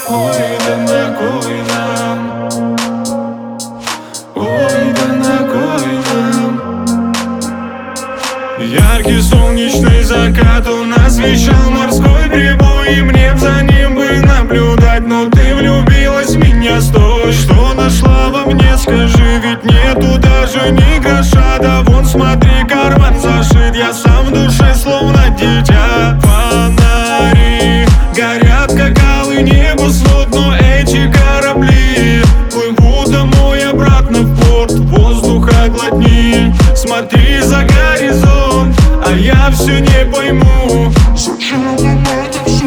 Ой, да на кой нам? Ой, да на кой нам? Яркий солнечный закат, он освещал морской прибой, и мне б за ним бы наблюдать. Но ты влюбилась в меня, стой. Что нашла во мне, скажи, ведь нету даже ни гроша. Да вон смотри, карман зашит, я сам в душе словно дитя. Фонари горят, как алый небосвод, но эти корабли плывут домой обратно в порт. Воздуха глотни, смотри за горизонт, а я все не пойму, зачем нам это все?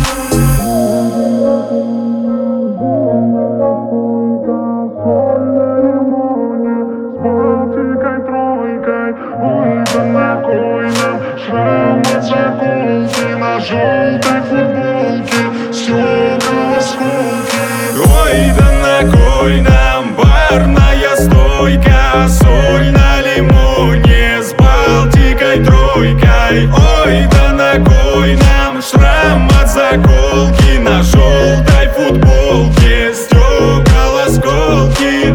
Ой, да на кой нам шрам от заколки на желтой футболке, стекла осколки. Ой, да на кой нам барная стойка, соль на лимоне с Балтикой тройкой. Ой, да на кой нам шрам от заколки на желтой футболке, стекла осколки.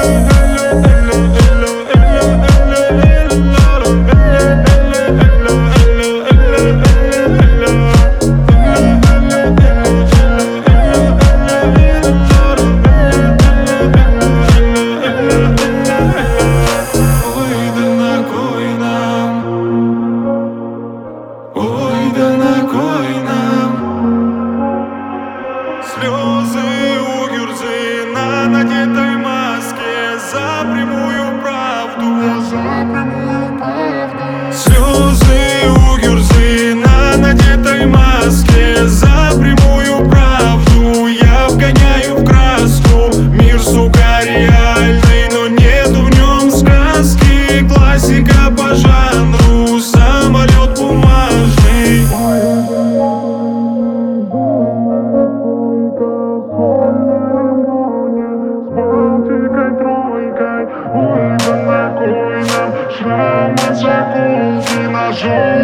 Слезы у Гюрзы на надетой маске за прямую правду, за прямую правду. Слезы у Гюрзы на надетой маске за прямую правду. Я вгоняю в краску мир, сука, реальный, но нету в нем сказки. Классика по жанру, самолет бумажный. Ой, да на кой нам шрам от заколки на желтой